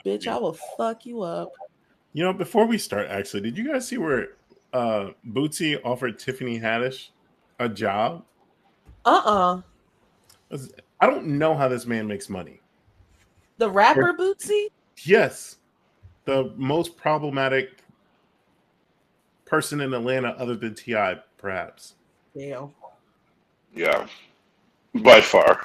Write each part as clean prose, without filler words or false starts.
bitch, I will fuck you up. You know, before we start, actually, did you guys see where Bootsy offered Tiffany Haddish a job? Uh-uh. I don't know how this man makes money. The rapper Bootsy? Yes, the most problematic person in Atlanta other than T.I., perhaps. Damn. Yeah, by far.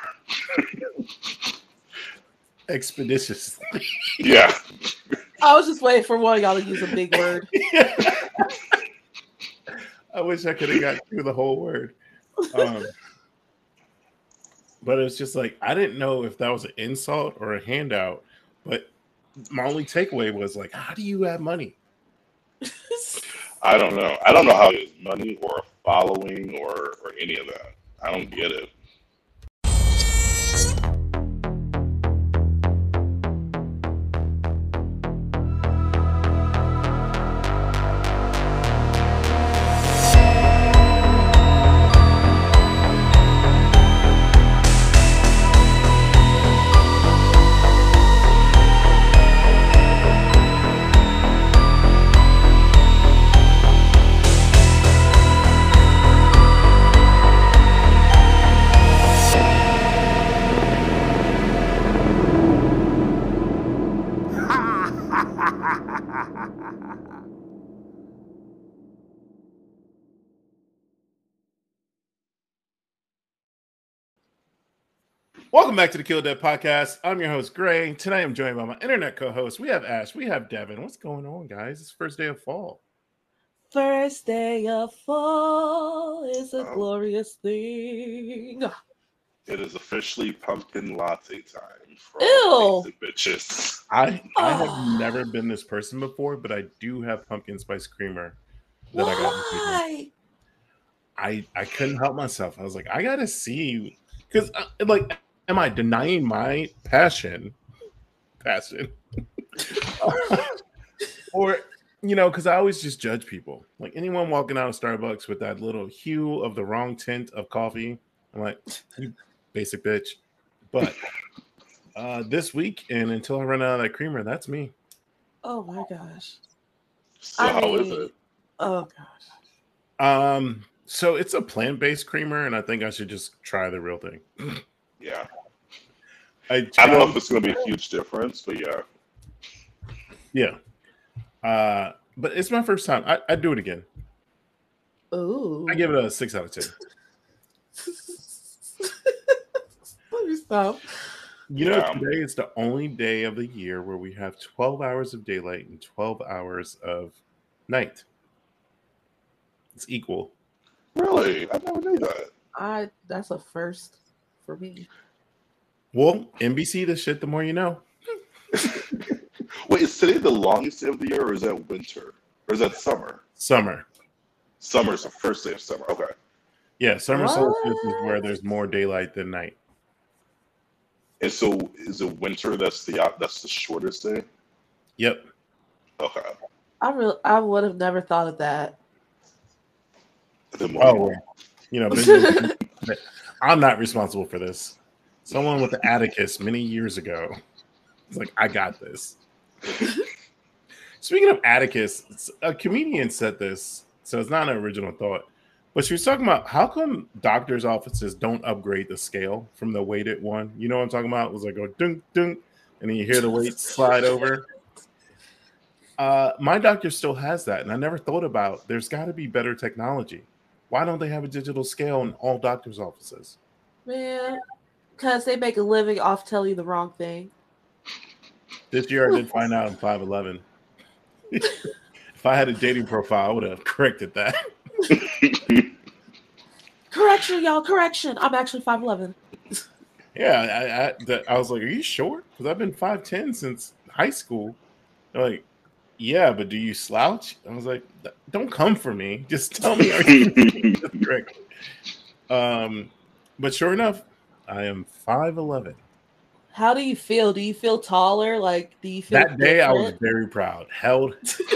Expeditiously. Yeah. I was just waiting for one of y'all to use a big word. I wish I could have got through the whole word. But it's just like, I didn't know if that was an insult or a handout. But my only takeaway was like, how do you have money? I don't know. I don't know how he has money or following or any of that. I don't get it. Welcome back to the Kill Dead Podcast. I'm your host, Gray. Tonight I'm joined by my internet co-host. We have Ash. We have Devin. What's going on, guys? It's first day of fall. First day of fall is a glorious thing. It is officially pumpkin latte time for Ew. all the bitches. I have never been this person before, but I do have pumpkin spice creamer that I got. Why? I couldn't help myself. I was like, I gotta see, because like, am I denying my passion? Or, you know, because I always just judge people. Like anyone walking out of Starbucks with that little hue of the wrong tint of coffee, I'm like, you basic bitch. But this week and until I run out of that creamer, that's me. Oh my gosh. So how is it? Oh gosh. So it's a plant-based creamer, and I think I should just try the real thing. Yeah. I don't know if it's going to be a huge difference, but yeah. Yeah. But it's my first time. I'd do it again. Ooh. I give it a 6 out of 10. Let me stop. You know, today is the only day of the year where we have 12 hours of daylight and 12 hours of night. It's equal. Really? I never knew that. That's a first for me. Well, NBC, the shit, the more you know. Wait, is today the longest day of the year, or is that winter? Or is that summer? Summer. Summer's the first day of summer. Okay. Yeah, summer solstice is where there's more daylight than night. And so, is it winter that's the shortest day? Yep. Okay. I would have never thought of that. Oh, you know, I'm not responsible for this. Someone with the Atticus many years ago was like, I got this. Speaking of Atticus, a comedian said this, so it's not an original thought, but she was talking about how come doctors' offices don't upgrade the scale from the weighted one. You know what I'm talking about? It was like go dunk dunk, and then you hear the weight slide over. My doctor still has that, and I never thought about there's got to be better technology. Why don't they have a digital scale in all doctors' offices? Man, because they make a living off telling you the wrong thing. This year I did find out I'm 5'11". If I had a dating profile, I would have corrected that. Correction, y'all. Correction. I'm actually 5'11". Yeah, I was like, are you short? Because I've been 5'10" since high school. They're like, yeah, but do you slouch? I was like, don't come for me. Just tell me are you correct. But sure enough, I am 5'11". How do you feel? Do you feel taller? Like, do you feel that day? different? I was very proud. Held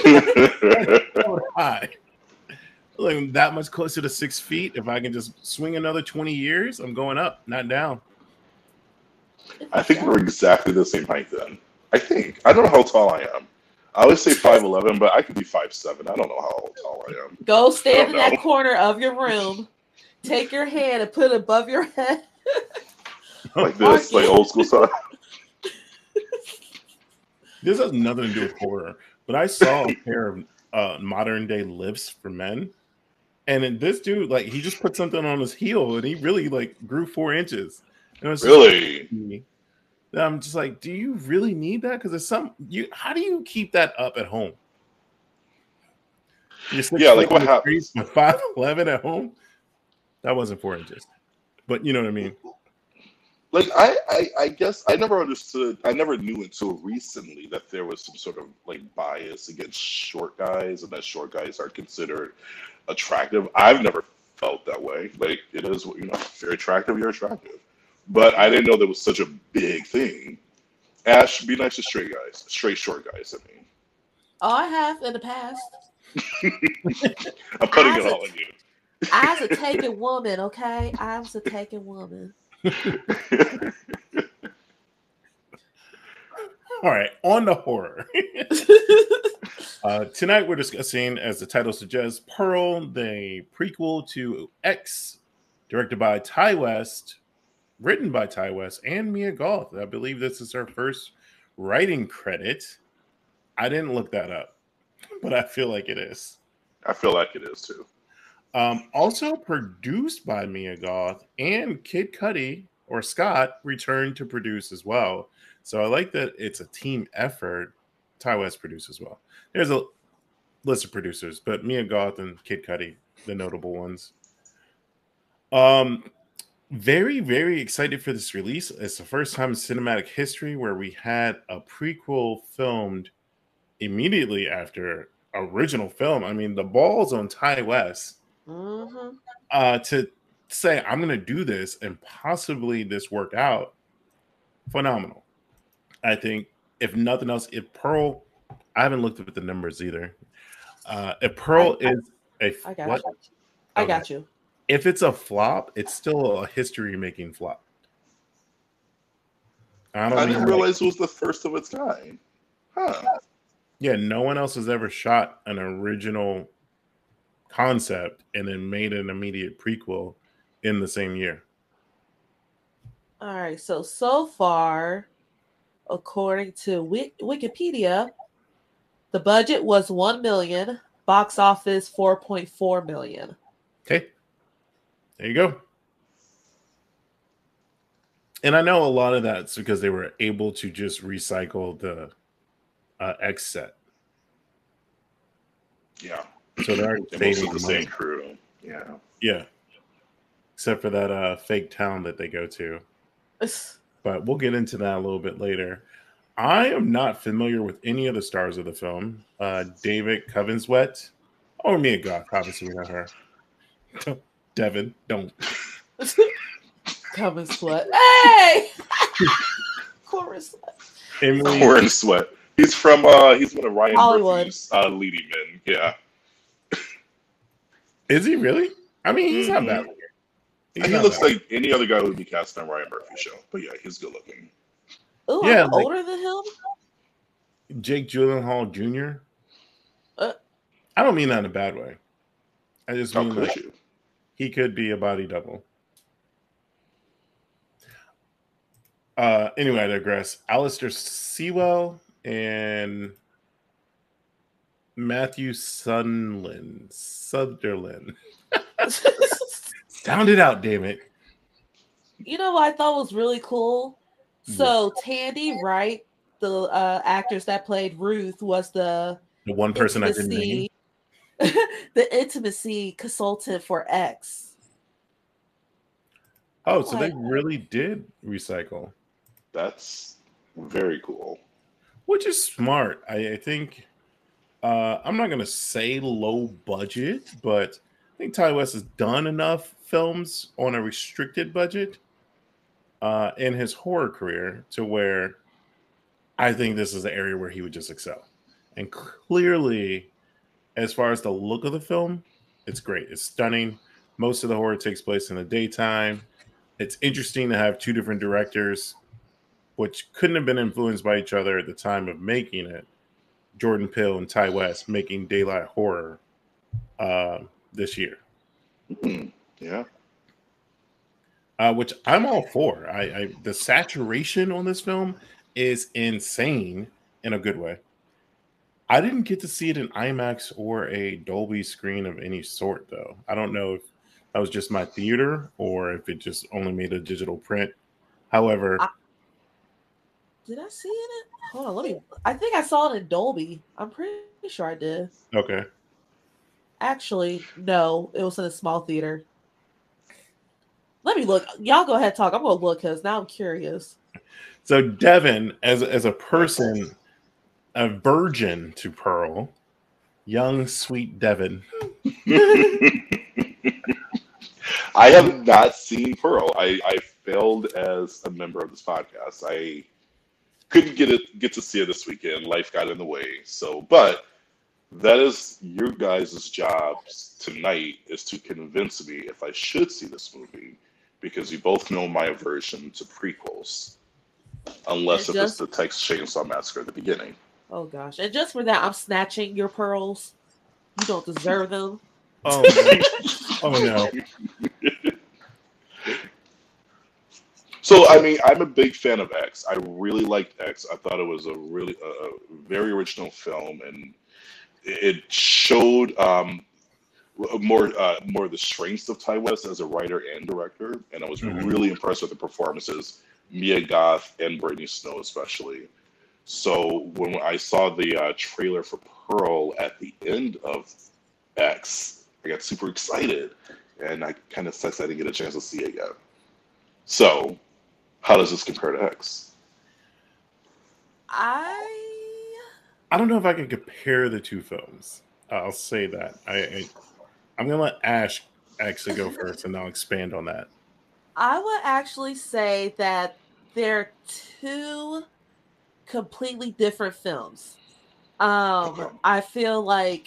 high. Like that much closer to 6 feet. If I can just swing another 20 years, I'm going up, not down. I think we're exactly the same height then. I don't know how tall I am. I always say 5'11", but I could be 5'7". I don't know how tall I am. Go stand in that corner of your room. Take your hand and put it above your head. Like this, like old school style. This has nothing to do with horror, but I saw a pair of modern day lifts for men, and then this dude, like, he just put something on his heel, and he really like grew 4 inches. And it was Really? I'm just like, do you really need that? Because there's how do you keep that up at home? Yeah, like what happens? 5'11" at home? That wasn't 4 inches, but you know what I mean. Like I guess I never understood. I never knew until recently that there was some sort of like bias against short guys, and that short guys are considered attractive. I've never felt that way. Like, it is, if you're attractive, you're attractive. But I didn't know there was such a big thing. Ash, be nice to straight guys, straight short guys. I mean, Oh, I have in the past. I'm putting it all on you. I was a taken woman, okay? I was a taken woman. All right, on the horror. Tonight we're discussing, as the title suggests, Pearl, the prequel to X, directed by Ty West, written by Ty West and Mia Goth. I believe this is her first writing credit. I didn't look that up, but I feel like it is. I feel like it is too. Also produced by Mia Goth, and Kid Cudi or Scott returned to produce as well. So I like that it's a team effort. Ty West produced as well. There's a list of producers, but Mia Goth and Kid Cudi, the notable ones. Very, very excited for this release. It's the first time in cinematic history where we had a prequel filmed immediately after original film. I mean, the ball's on Ty West to say, I'm going to do this and possibly this work out. Phenomenal. I think, if nothing else, if Pearl, I haven't looked at the numbers either. If Pearl is a I got you. If it's a flop, it's still a history-making flop. I didn't realize it was the first of its kind. Huh. Yeah, no one else has ever shot an original concept and then made an immediate prequel in the same year. All right, so far, according to Wikipedia, the budget was $1 million, box office $4.4 million. Okay. There you go. And I know a lot of that's because they were able to just recycle the X set. Yeah. So they're already the same crew. Yeah. Yeah. Except for that fake town that they go to. But we'll get into that a little bit later. I am not familiar with any of the stars of the film. David Covenswet. Or Mia Goth, obviously we know her. Devin, don't. Covenswet. Hey! Corn Sweat. He's from he's one of Ryan Murphy's leading men. Yeah. Is he really? I mean, he's not bad looking. He looks like any other guy who would be cast on Ryan Murphy's show. But yeah, he's good looking. Ooh, yeah, I'm older than him. Jake Gyllenhaal Jr. I don't mean that in a bad way. I just mean like he could be a body double. Anyway, I digress. Alistair Sewell and Matthew Sutherland. Sound it out, damn it. You know what I thought was really cool? So Tandy Wright, the actress that played Ruth, was the one person I didn't name. The intimacy consultant for X. Oh, so they really did recycle. That's very cool. Which is smart. I think I'm not gonna say low budget, but I think Ty West has done enough films on a restricted budget in his horror career to where I think this is the area where he would just excel. And clearly, as far as the look of the film, it's great. It's stunning. Most of the horror takes place in the daytime. It's interesting to have two different directors which couldn't have been influenced by each other at the time of making it. Jordan Peele and Ty West making Daylight Horror this year. Yeah. Which I'm all for. The saturation on this film is insane in a good way. I didn't get to see it in IMAX or a Dolby screen of any sort, though. I don't know if that was just my theater or if it just only made a digital print. However, did I see it? Hold on, let me. I think I saw it in Dolby. I'm pretty sure I did. Okay. Actually, no, it was in a small theater. Let me look. Y'all go ahead and talk. I'm gonna look because now I'm curious. So Devin, as a person, a virgin to Pearl, young sweet Devin. I have not seen Pearl. I failed as a member of this podcast. I couldn't get to see it this weekend. Life got in the way. So, but that is your guys' jobs tonight, is to convince me if I should see this movie, because you both know my aversion to prequels, unless if it's the Texas Chainsaw Massacre at the beginning. Oh gosh! And just for that, I'm snatching your pearls. You don't deserve them. Oh, oh no. So, I mean, I'm a big fan of X. I really liked X. I thought it was a really very original film, and it showed more of the strengths of Ty West as a writer and director. And I was really impressed with the performances, Mia Goth and Brittany Snow especially. So when I saw the trailer for Pearl at the end of X, I got super excited, and I kind of sucks I didn't get a chance to see it yet. So, how does this compare to X? I don't know if I can compare the two films. I'll say that. I'm gonna let Ash actually go first, and I'll expand on that. I would actually say that they're two completely different films. I feel like,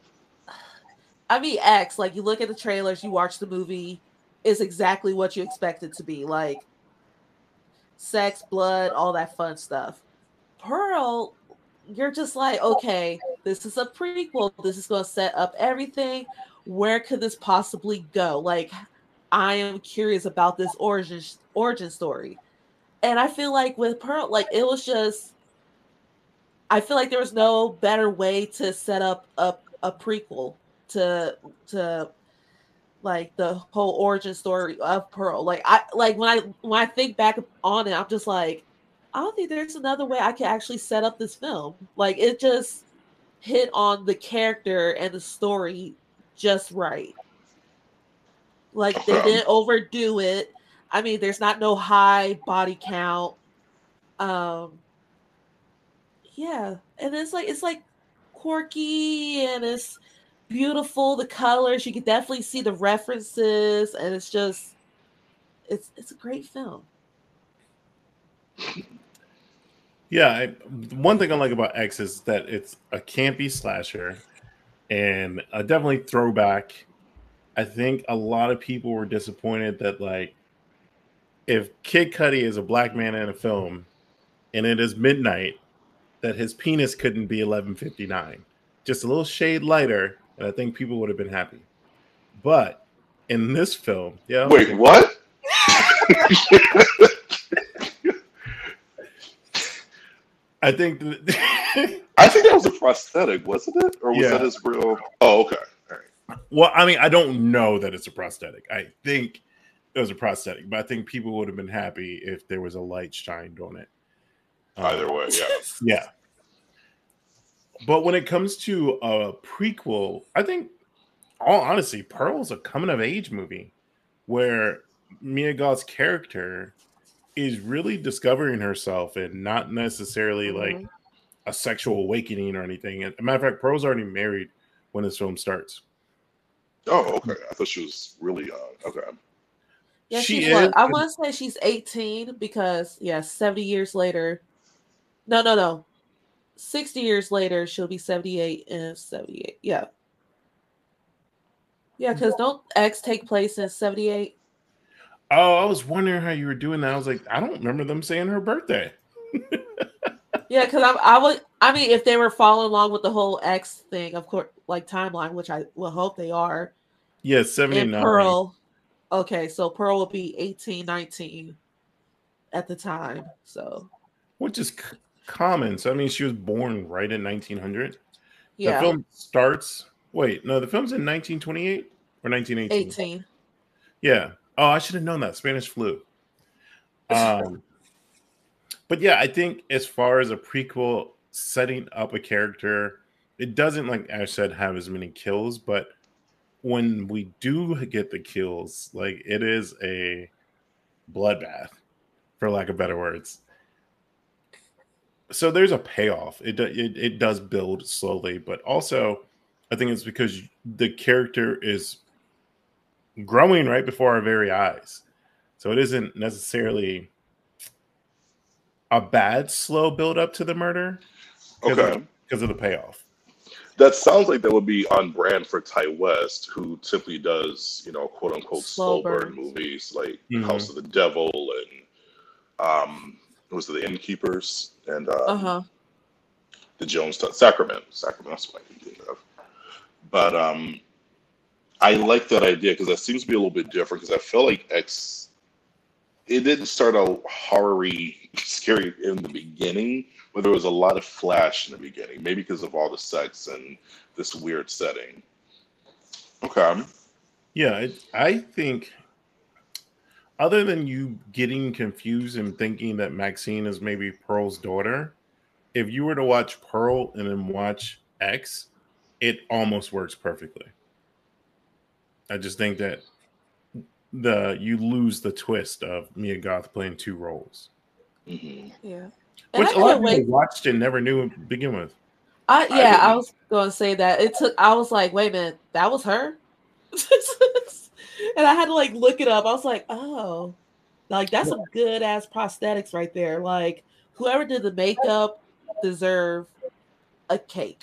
I mean, X, like, you look at the trailers, you watch the movie, is exactly what you expect it to be. Like, sex, blood, all that fun stuff. Pearl, you're just like, okay, this is a prequel. This is going to set up everything. Where could this possibly go? Like, I am curious about this origin story. And I feel like with Pearl, like, it was just, I feel like there was no better way to set up a prequel to like the whole origin story of Pearl. Like, when I think back on it, I'm just like, I don't think there's another way I can actually set up this film. Like, it just hit on the character and the story just right. Like, they didn't overdo it. I mean, there's not no high body count. Yeah, and it's like quirky and it's beautiful. The colors, you can definitely see the references, and it's just it's a great film. Yeah, one thing I like about X is that it's a campy slasher and a definitely throwback. I think a lot of people were disappointed that, like, if Kid Cudi is a black man in a film and it is midnight, that his penis couldn't be 11:59. Just a little shade lighter, and I think people would have been happy. But in this film, yeah. Wait, what? I think that was a prosthetic, wasn't it? Or was that his real? Oh, okay. All right. Well, I mean, I don't know that it's a prosthetic. I think it was a prosthetic, but I think people would have been happy if there was a light shined on it. Either way, yeah. Yeah. But when it comes to a prequel, I think, all honesty, Pearl's a coming of age movie where Mia Goth's character is really discovering herself and not necessarily like a sexual awakening or anything. As a matter of fact, Pearl's already married when this film starts. Oh, okay. I thought she was really young. Okay. Yeah, she is. I want to say she's 18 because, 70 years later. No. 60 years later, she'll be 78 and 78. Yeah. Yeah, because don't X take place in 78? Oh, I was wondering how you were doing that. I was like, I don't remember them saying her birthday. Yeah, because I would. I mean, if they were following along with the whole X thing, of course, like timeline, which I will hope they are. Yeah, And 79. Pearl, okay, so Pearl will be 18, 19 at the time. So Which is common. So, I mean, she was born right in 1900. The yeah, film starts. Wait, no, the film's in 1928 or 1918. 18. Yeah. Oh, I should have known that. Spanish flu. Um, but yeah, I think as far as a prequel setting up a character, it doesn't, like I said, have as many kills. But when we do get the kills, like it is a bloodbath, for lack of better words. So there's a payoff. It does build slowly, but also I think it's because the character is growing right before our very eyes. So it isn't necessarily a bad slow build up to the murder Okay. because of the payoff. That sounds like that would be on brand for Ty West, who simply does, quote unquote, Slow slow burn burns. movies like Hmm. House of the Devil and was it The Innkeepers and Uh huh. the Jonestown Sacrament. Sacrament, that's what I can think of. But I like that idea because that seems to be a little bit different because I feel like X, it didn't start out horror-y, scary in the beginning, but there was a lot of flash in the beginning, maybe because of all the sex and this weird setting. Okay. Yeah, I think other than you getting confused and thinking that Maxine is maybe Pearl's daughter, if you were to watch Pearl and then watch X, it almost works perfectly. I just think that you lose the twist of Mia Goth playing two roles, Hmm. Yeah. And which I a lot can't of people wait. watched and never knew to begin with. I I didn't. was going to say that it took. I was like, wait a minute, that was her. And I had to like look it up. I was like, oh, like that's some good ass prosthetics right there. Like whoever did the makeup deserve a cake.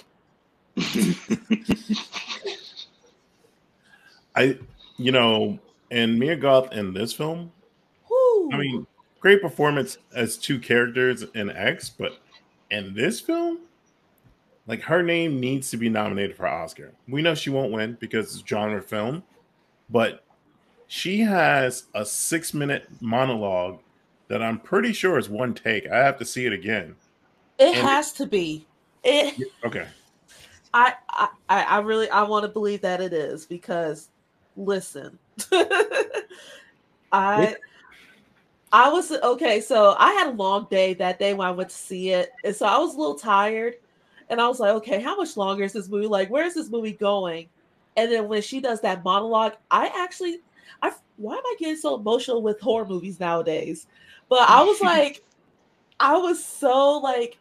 I, you know, and Mia Goth in this film, I Whoo. mean, great performance as two characters in X, but in this film, like her name needs to be nominated for Oscar. We know she won't win because it's genre film, but she has a 6 minute monologue that I'm pretty sure is one take. I have to see it again. It And has to be. It. okay, I really I want to believe that it is because listen. What- I I was okay, so I had a long day that day when I went to see it. And so I was a little tired. And I was like, okay, how much longer is this movie? Like, where's this movie going? And then when she does that monologue, I why am I getting so emotional with horror movies nowadays? But I was like, I was so like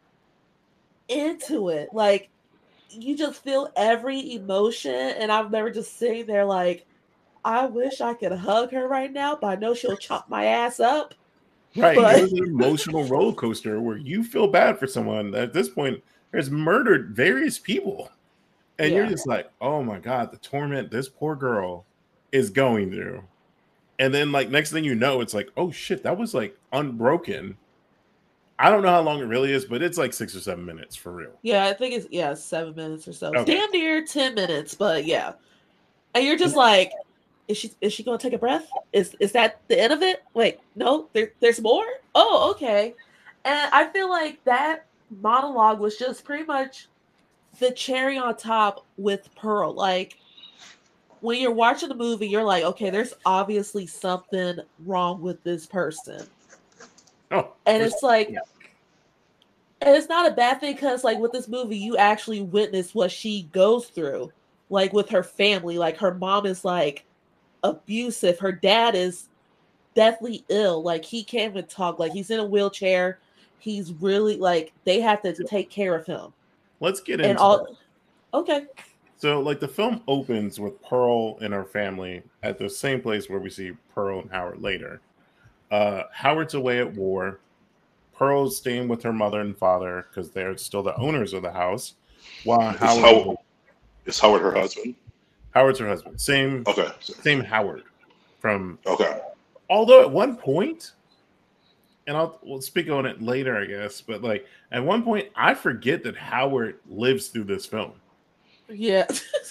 into it. Like, you just feel every emotion. And I remember just sitting there like, I wish I could hug her right now, but I know she'll chop my ass up. right? It But was an emotional roller coaster where you feel bad for someone that at this point has murdered various people. And you're yeah. just like, oh my God, the torment this poor girl is going through. And then, like, next thing you know, it's like, oh shit, that was like unbroken. I don't know how long it really is, but it's like 6 or 7 minutes for real. Yeah, I think it's 7 minutes or so. Okay. Damn near 10 minutes, but yeah. And you're just like, is she gonna take a breath? Is that the end of it? Wait, no, there's more? Oh, okay. And I feel like that monologue was just pretty much the cherry on top with Pearl. Like when you're watching the movie, you're like, okay, there's obviously something wrong with this person. Oh, And for it's like, sure. and it's not a bad thing because, like, with this movie, you actually witness what she goes through, like, with her family. Like, her mom is, like, abusive. Her dad is deathly ill. Like, he can't even talk. Like, he's in a wheelchair. He's really, like, they have to take care of him. Let's get And into that. all, okay. So, like, the film opens with Pearl and her family at the same place where we see Pearl and Howard later. Howard's away at war. Pearl's staying with her mother and father because they're still the owners of the house. While Is Howard Howard is Howard her husband? Howard's her husband. Same Okay. same Howard from Okay. Although at one point, and we'll speak on it later, I guess, but like at one point, I forget that Howard lives through this film. Yeah.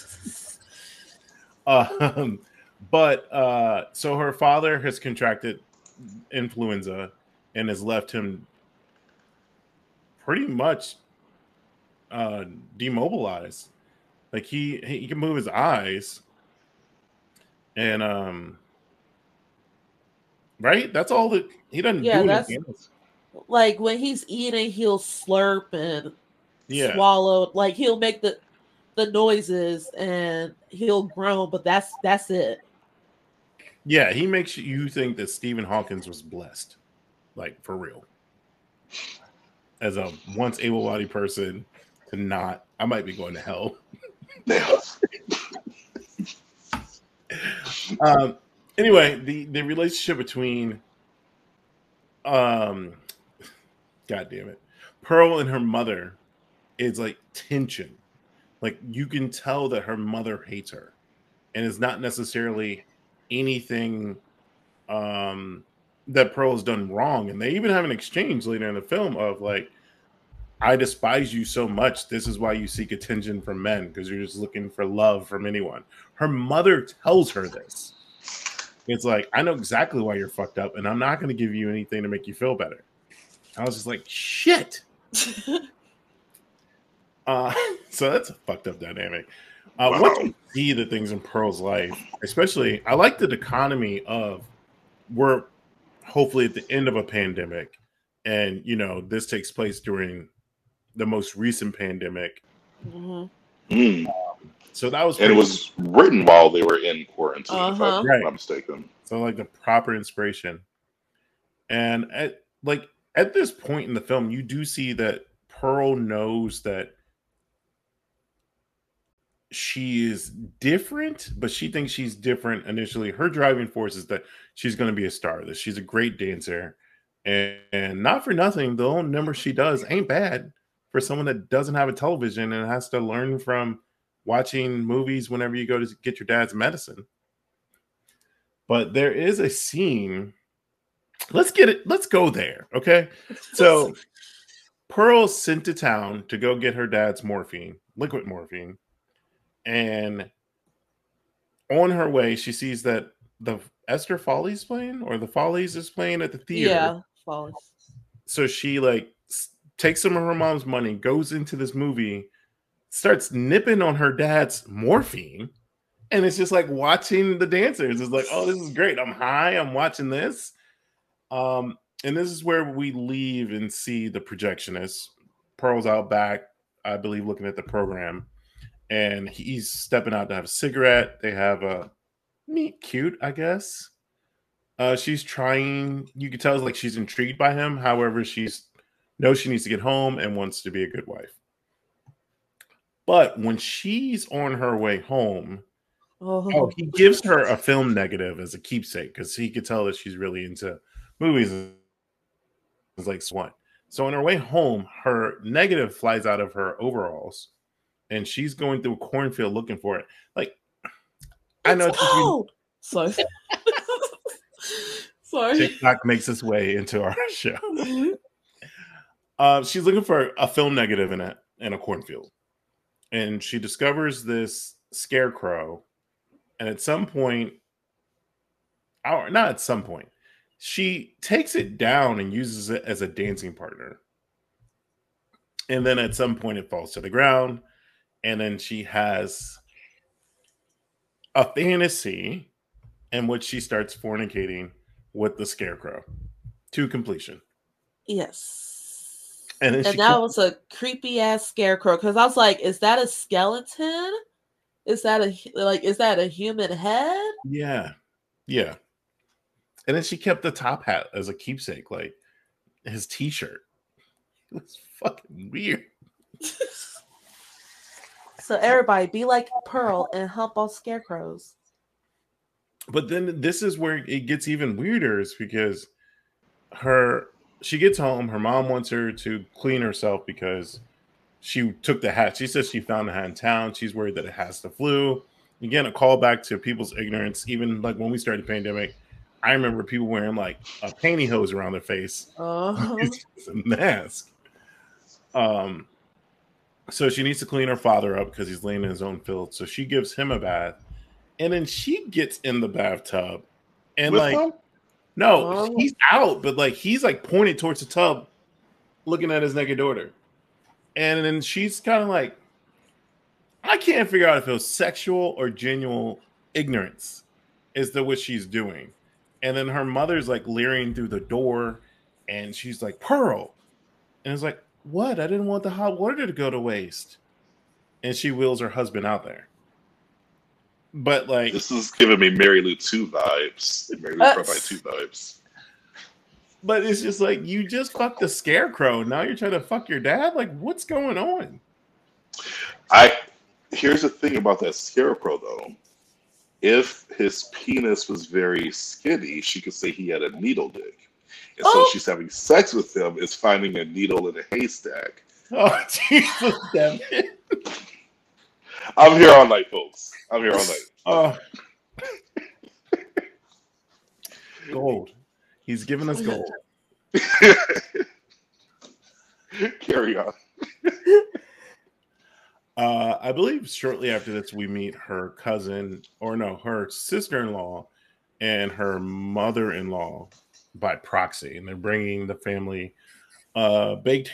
Um, so her father has contracted influenza and has left him pretty much demobilized. Like he can move his eyes, and right, that's all that he doesn't Yeah, do that's anything else. like when he's eating, he'll slurp and Yeah, swallow. Like he'll make the noises and he'll groan, but that's it. yeah, he makes you think that Stephen Hawkins was blessed, like for real, as a once able-bodied person to not. I might be going to hell. Yeah. Anyway, the relationship between god damn it, Pearl and her mother is like tension. Like you can tell that her mother hates her, and it's not necessarily anything that Pearl has done wrong. And they even have an exchange later in the film of like, I despise you so much. This is why you seek attention from men, because you're just looking for love from anyone. Her mother tells her this. It's like, I know exactly why you're fucked up, and I'm not going to give you anything to make you feel better. I was just like, shit. So that's a fucked up dynamic. Wow. Once you see the things in Pearl's life, especially, I like the dichotomy of we're hopefully at the end of a pandemic, and you know this takes place during the most recent pandemic. Mm-hmm. So that was, and it was written while they were in quarantine, if I'm right. not mistaken. So like the proper inspiration, and at this point in the film, you do see that Pearl knows that she is different, but she thinks she's different initially. Her driving force is that she's going to be a star, that she's a great dancer, and not for nothing, the little number she does ain't bad for someone that doesn't have a television and has to learn from watching movies whenever you go to get your dad's medicine. But there is a scene. Let's go there, okay? So Pearl's sent to town to go get her dad's morphine, liquid morphine. And on her way, she sees that the Esther Follies playing, or the Follies is playing at the theater. Yeah, Follies. So she like takes some of her mom's money, goes into this movie, starts nipping on her dad's morphine, and it's just like watching the dancers. It's like, oh, this is great. I'm high. I'm watching this. And this is where we leave and see the projectionist. Pearl's out back, I believe, looking at the program. And he's stepping out to have a cigarette. They have a meet cute, I guess. She's trying, you can tell it's like she's intrigued by him. However, knows she needs to get home and wants to be a good wife. But when she's on her way home, he gives her a film negative as a keepsake because he could tell that she's really into movies. It's like Swan. So on her way home, her negative flies out of her overalls. And she's going through a cornfield looking for it. Like, I know it's cold. Sorry. Sorry. TikTok makes its way into our show. She's looking for a film negative in a cornfield, and she discovers this scarecrow. And at some point, or not at some point, she takes it down and uses it as a dancing partner. And then at some point, it falls to the ground. And then she has a fantasy in which she starts fornicating with the scarecrow to completion. Yes. And that was a creepy ass scarecrow because I was like, is that a skeleton? Is that a human head? Yeah. Yeah. And then she kept the top hat as a keepsake, like his t-shirt. It was fucking weird. So everybody be like Pearl and hump on scarecrows. But then this is where it gets even weirder, is because she gets home, her mom wants her to clean herself because she took the hat. She says she found the hat in town. She's worried that it has the flu. Again, a callback to people's ignorance. Even like when we started the pandemic, I remember people wearing like a pantyhose around their face. It's a mask. So she needs to clean her father up because he's laying in his own filth. So she gives him a bath, and then she gets in the bathtub, and With like, him? no, he's out, but like he's like pointed towards the tub, looking at his naked daughter, and then she's kind of like, I can't figure out if it was sexual or genuine ignorance as to what she's doing. And then her mother's like leering through the door, and she's like, Pearl. And it's like, what? I didn't want the hot water to go to waste. And she wheels her husband out there. But like, this is giving me Mary Lou 2 vibes. Mary Lou Provide 2 vibes. But it's just like, you just fucked the scarecrow. Now you're trying to fuck your dad? Like, what's going on? Here's the thing about that scarecrow, though. If his penis was very skinny, she could say he had a needle dick. And so she's having sex with him is finding a needle in a haystack. Oh, Jesus, damn it. I'm here all night, folks. I'm here all night. Oh. Gold. He's giving us gold. Carry on. I believe shortly after this, we meet her cousin, or no, her sister-in-law and her mother-in-law by proxy, and they're bringing the family full pig.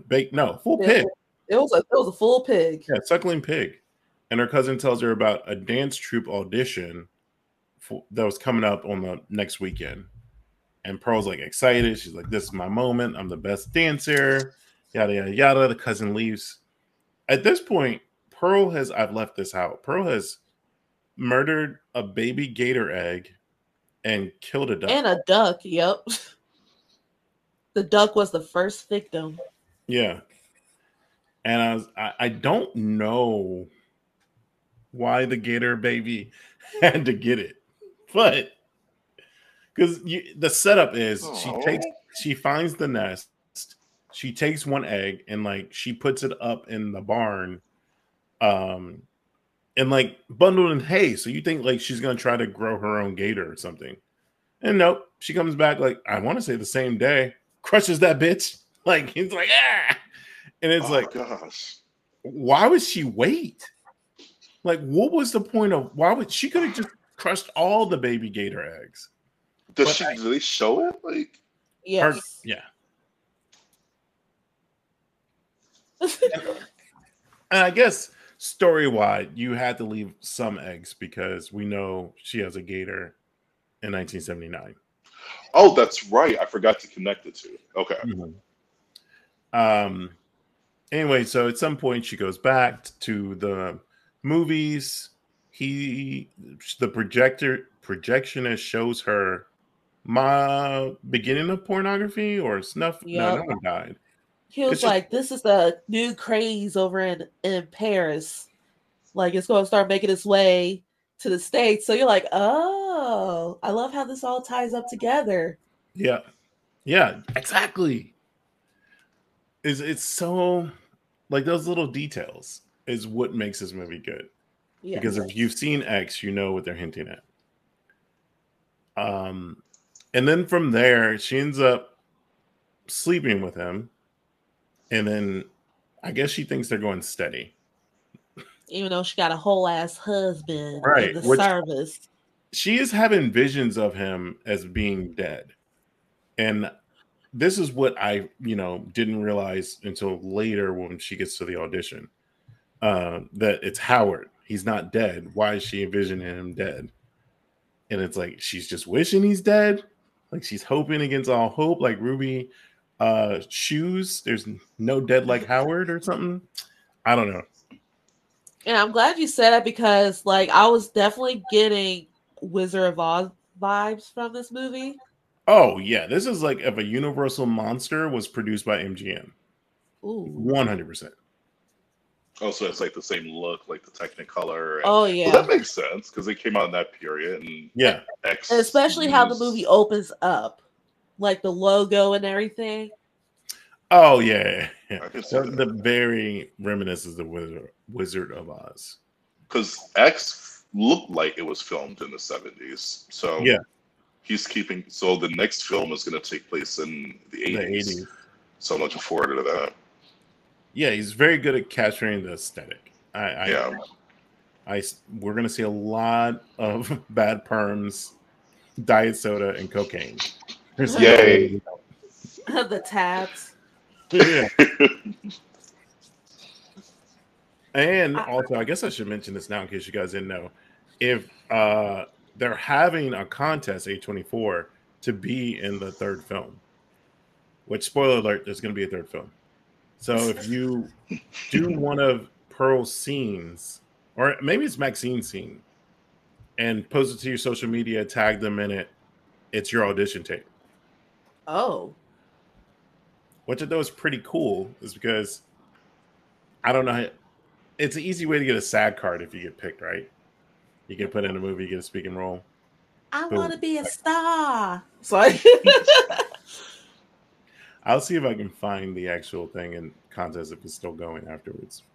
It was a full pig. Yeah, suckling pig. And her cousin tells her about a dance troupe audition that was coming up on the next weekend. And Pearl's like excited. She's like, "This is my moment. I'm the best dancer." Yada yada yada. The cousin leaves. At this point, I've left this out. Pearl has murdered a baby gator egg and killed a duck. And a duck, yep. The duck was the first victim. Yeah. And I don't know why the gator baby had to get it. But because the setup is she finds the nest, she takes one egg and like she puts it up in the barn, and like bundled in hay. So you think like she's gonna try to grow her own gator or something. And nope, she comes back like, I want to say the same day, crushes that bitch. Like he's like, ah, and it's gosh, why would she wait? Like, what was the point of why would she could have just crushed all the baby gator eggs? Do they show it? Like, yes. Yeah. And I guess story-wide, you had to leave some eggs because we know she has a gator in 1979. Oh, that's right. I forgot to connect the two. Okay. Mm-hmm. Anyway, so at some point she goes back to the movies. The projectionist shows her beginning of pornography or snuff. Yep. No, that one died. He was like, this is the new craze over in Paris. Like, it's going to start making its way to the States. So you're like, oh, I love how this all ties up together. Yeah. Yeah, exactly. It's so, like, those little details is what makes this movie good. Yes. Because if you've seen X, you know what they're hinting at. And then from there, she ends up sleeping with him. And then I guess she thinks they're going steady. Even though she got a whole ass husband in the service. She is having visions of him as being dead. And this is what I, didn't realize until later when she gets to the audition. That it's Howard. He's not dead. Why is she envisioning him dead? And it's like she's just wishing he's dead. Like she's hoping against all hope, like Ruby shoes. There's no dead like Howard or something. I don't know. Yeah, I'm glad you said that because like I was definitely getting Wizard of Oz vibes from this movie. Oh yeah, this is like if a Universal monster was produced by MGM. Ooh. 100%. Oh, so it's like the same look, like the Technicolor. Oh yeah, well, that makes sense because they came out in that period. And yeah, and especially how the movie opens up, like the logo and everything. Oh yeah. The very reminiscent of Wizard of Oz. Because X looked like it was filmed in the 70s. So yeah, he's keeping. So the next film is going to take place in the The 80s. 80s. So I'm looking forward to that. Yeah, he's very good at capturing the aesthetic. Yeah. We're gonna see a lot of bad perms, diet soda, and cocaine. There's no way Yay. The tabs. Yeah. And also, I guess I should mention this now in case you guys didn't know. If they're having a contest, A24, to be in the third film, which, spoiler alert, there's going to be a third film. So if you do one of Pearl's scenes, or maybe it's Maxine's scene, and post it to your social media, tag them in it, it's your audition tape. Oh. Which I thought was pretty cool, is because I don't know. It's an easy way to get a SAG card if you get picked, right? You get put in a movie, you get a speaking role. I Boom. want to be a star. Sorry. I'll see if I can find the actual thing and contest if it's still going afterwards.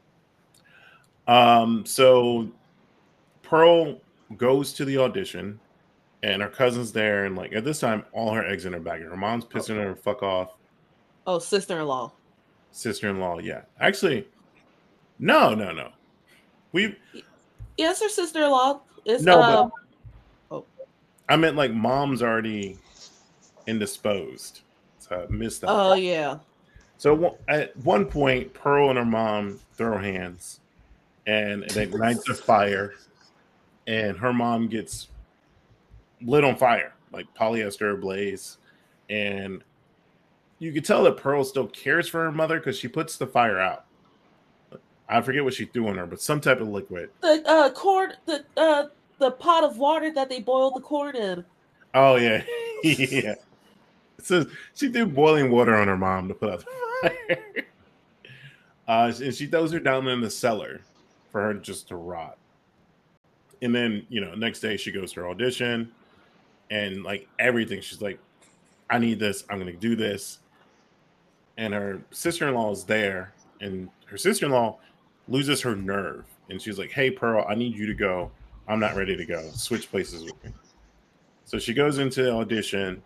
So Pearl goes to the audition, and her cousin's there, and like at this time, all her eggs in her bag. Her mom's pissing her fuck off. Oh, sister-in-law. Sister-in-law, yeah. Actually, no. Yes, her sister-in-law is. No, but I meant like mom's already indisposed. So I missed that. Oh yeah. So at one point, Pearl and her mom throw hands, and it ignites a fire, and her mom gets lit on fire, like polyester ablaze, and you can tell that Pearl still cares for her mother because she puts the fire out. I forget what she threw on her, but some type of liquid. The corn, the pot of water that they boiled the corn in. Oh yeah, yeah. So she threw boiling water on her mom to put out the fire. And she throws her down in the cellar for her just to rot. And then, next day she goes to her audition, and like everything, she's like, I need this. I'm going to do this. And her sister-in-law is there, and her sister-in-law loses her nerve. And she's like, hey, Pearl, I need you to go. I'm not ready to go. Switch places with me. So she goes into the audition,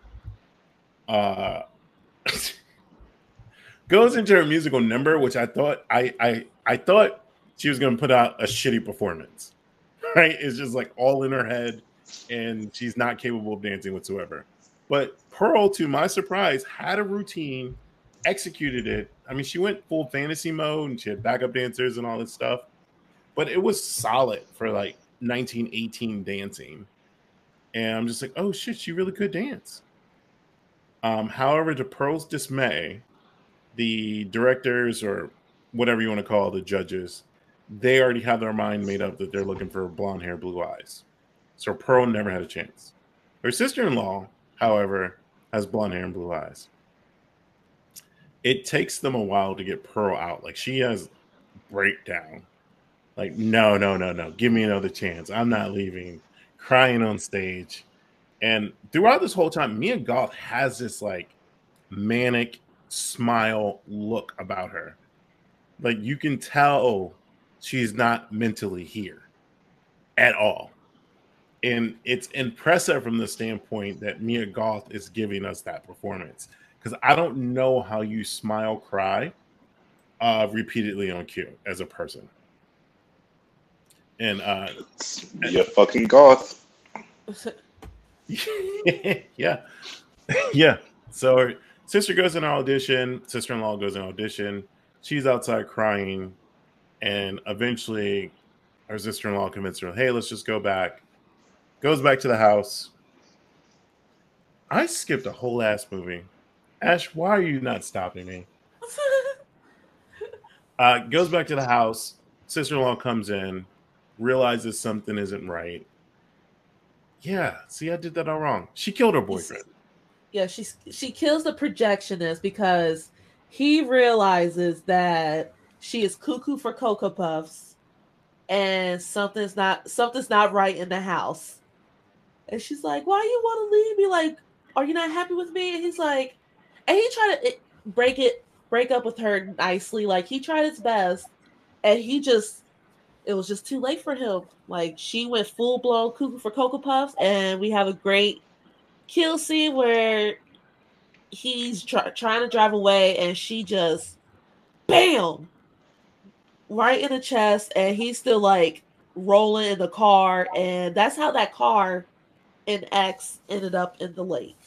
goes into her musical number, which I thought I thought she was going to put out a shitty performance. Right? It's just like all in her head, and she's not capable of dancing whatsoever. But Pearl, to my surprise, had a routine, executed it. I mean, she went full fantasy mode, and she had backup dancers and all this stuff. But it was solid for like 1918 dancing. And I'm just like, oh shit, she really could dance. However, to Pearl's dismay, the directors, or whatever you want to call the judges, they already have their mind made up that they're looking for blonde hair, blue eyes. So Pearl never had a chance. Her sister-in-law, however, has blonde hair and blue eyes. It takes them a while to get Pearl out. Like, she has breakdown. Like, no. Give me another chance. I'm not leaving. Crying on stage. And throughout this whole time, Mia Goth has this like manic smile look about her. Like, you can tell she's not mentally here at all. And it's impressive from the standpoint that Mia Goth is giving us that performance. Because I don't know how you smile, cry repeatedly on cue as a person. And Mia fucking Goth. Yeah. So her sister goes in an audition, sister-in-law goes in an audition, she's outside crying, and eventually her sister-in-law convinces her, hey, let's just go back. Goes back to the house. I skipped a whole ass movie. Ash, why are you not stopping me? Goes back to the house, sister-in-law comes in, realizes something isn't right. Yeah, see, I did that all wrong. She killed her boyfriend. Yeah, she kills the projectionist because he realizes that she is cuckoo for Cocoa Puffs, and something's not right in the house. And she's like, "Why you want to leave me? Like, are you not happy with me?" And he's like, and he tried to break up with her nicely. Like, he tried his best, and it was just too late for him. Like, she went full blown cuckoo for Cocoa Puffs, and we have a great kill scene where he's trying to drive away and she just bam right in the chest, and he's still like rolling in the car, and that's how that car in X ended up in the lake.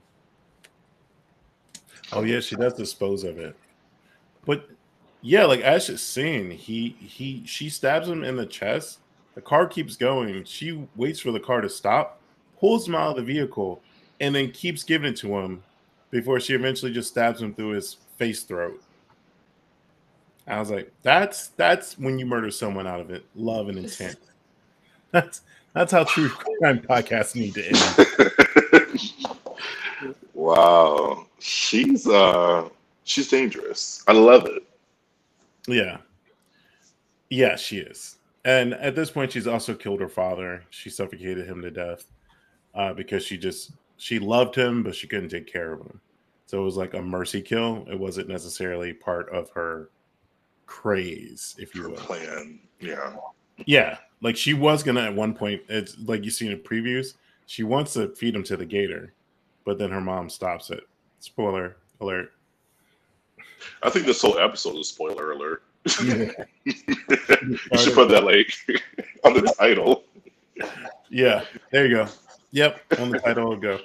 Oh yeah, she does dispose of it. But yeah, like as she's saying, she stabs him in the chest. The car keeps going. She waits for the car to stop, pulls him out of the vehicle, and then keeps giving it to him before she eventually just stabs him through his face throat. I was like, that's when you murder someone out of it, love and intent. That's that's how true crime podcasts need to end. Wow, she's dangerous. I love it. Yeah. Yeah, she is. And at this point, she's also killed her father. She suffocated him to death because she loved him, but she couldn't take care of him. So it was like a mercy kill. It wasn't necessarily part of her craze, if you Her will. plan, yeah. Yeah, like she was gonna at one point. It's like you see in the previews. She wants to feed him to the gator, but then her mom stops it. Spoiler alert. I think this whole episode is spoiler alert. Yeah. You should put that like on the title. Yeah, there you go. Yep, on the title will go.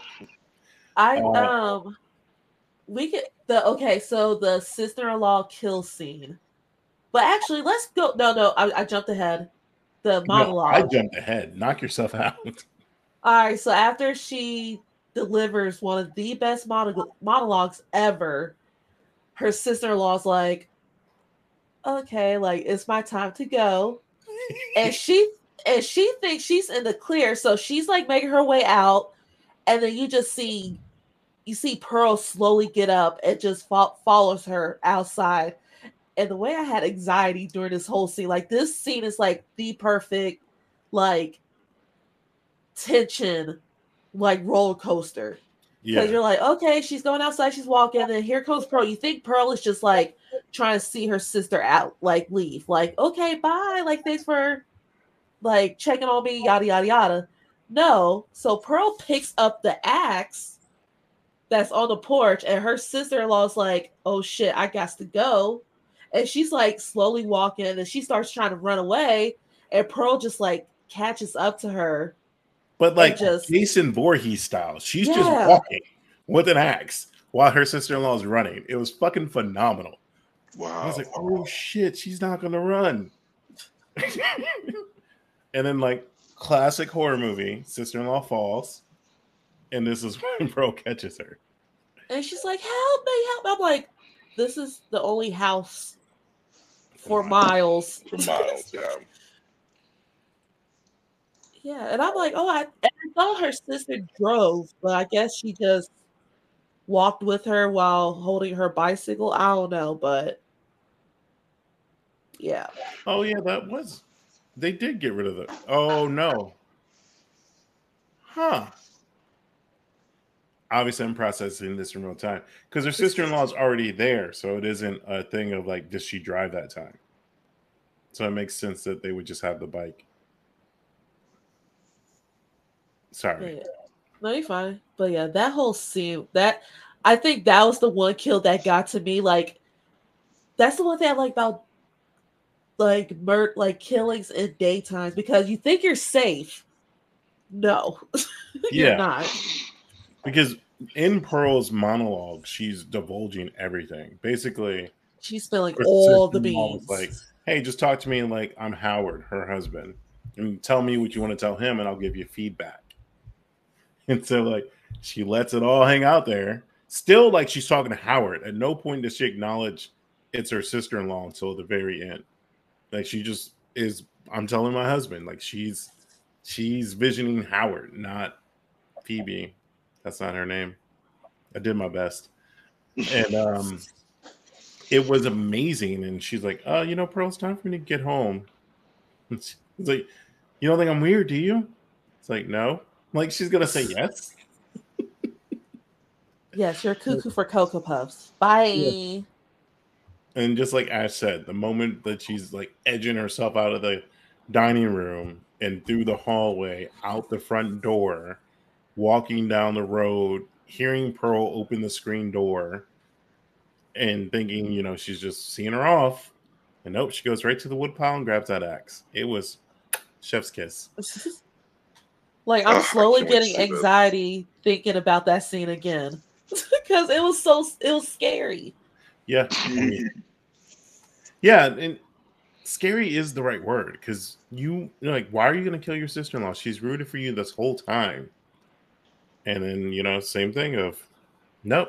We get so the sister-in-law kill scene. But actually, let's go. No, I jumped ahead. The No, I monologue. jumped ahead. Knock yourself out. All right, so after she delivers one of the best monologues ever, her sister-in-law's like, "Okay, like it's my time to go," and she thinks she's in the clear, so she's like making her way out, and then you see Pearl slowly get up and just follows her outside. And the way I had anxiety during this whole scene, like this scene is like the perfect like tension like roller coaster. Because you're like, okay, she's going outside, she's walking, and then here comes Pearl. You think Pearl is just like trying to see her sister out, like leave, like, okay, bye, like thanks for like checking on me, yada yada yada. No, so Pearl picks up the axe that's on the porch, and her sister-in-law's like, oh shit, I got to go. And she's like slowly walking, and she starts trying to run away, and Pearl just like catches up to her. But like just Jason Voorhees style, she's just walking with an axe while her sister-in-law is running. It was fucking phenomenal. Wow. I was like, oh shit, she's not gonna run. And then like classic horror movie, sister-in-law falls, and this is when Pearl catches her. And she's like, help me, help me. I'm like, this is the only house for miles. For miles, yeah. Yeah, and I'm like, I thought her sister drove, but I guess she just walked with her while holding her bicycle. I don't know, but yeah. Oh yeah, they did get rid of the. Oh no. Huh. Obviously, I'm processing this in real time because her sister-in-law is already there, so it isn't a thing of like, does she drive that time? So it makes sense that they would just have the bike. Sorry. Yeah. No, you're fine. But yeah, that whole scene, I think that was the one kill that got to me. Like, that's the one thing I like about like killings in daytimes, because you think you're safe. No, you're not. Because in Pearl's monologue, she's divulging everything. Basically, she's spilling all the beans. Like, hey, just talk to me like I'm Howard, her husband, and tell me what you want to tell him, and I'll give you feedback. And so, like, she lets it all hang out there. Still, like, she's talking to Howard. At no point does she acknowledge it's her sister-in-law until the very end. Like, she just is, I'm telling my husband. Like, she's visioning Howard, not Phoebe. That's not her name. I did my best. And it was amazing. And she's like, Pearl, it's time for me to get home. It's like, you don't think I'm weird, do you? It's like, no. Like, she's going to say yes. Yes, you're cuckoo for Cocoa Puffs. Bye. Yeah. And just like Ash said, the moment that she's like edging herself out of the dining room and through the hallway, out the front door, walking down the road, hearing Pearl open the screen door, and thinking, you know, she's just seeing her off. And nope, she goes right to the woodpile and grabs that axe. It was chef's kiss. Like, I'm Ugh, I slowly can't wait to getting see this. anxiety thinking about that scene again. Because it was scary. Yeah. I mean, yeah, and scary is the right word, because you're like, why are you going to kill your sister-in-law? She's rooted for you this whole time. And then, you know, same thing of, nope.